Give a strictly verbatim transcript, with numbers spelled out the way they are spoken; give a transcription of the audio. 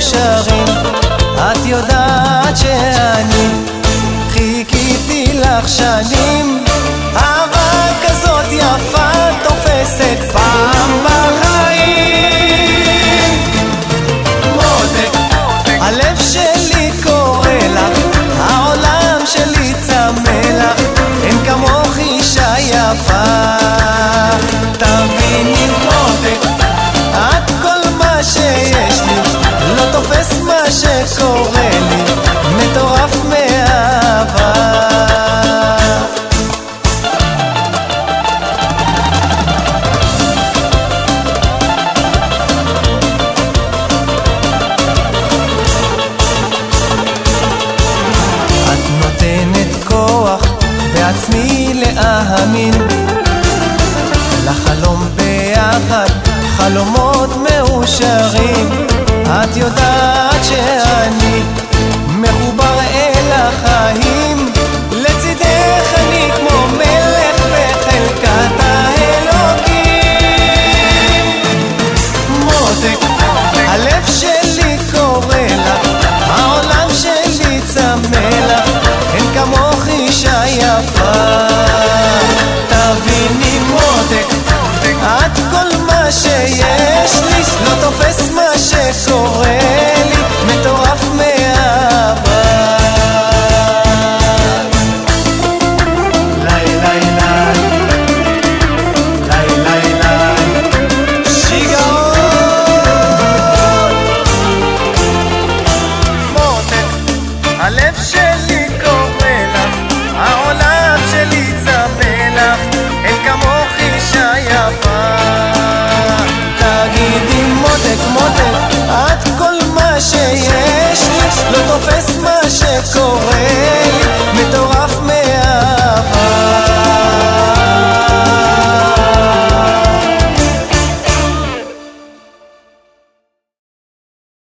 מאושרים. את יודעת שאני חיכיתי לך שנים, אהבה כזאת יפה תופסת פעם בחיים. מותק, הלב שלי קורא לך, העולם שלי צמא לך, אין כמוך אישה יפה. תביני מותק, את כל מה שיש לי, לא תופס מה שקורה לי, מטורף מאהבה. את נותנת כוח בעצמי להאמין, לחלום ביחד חלומות מאושרים. את יודעת שאני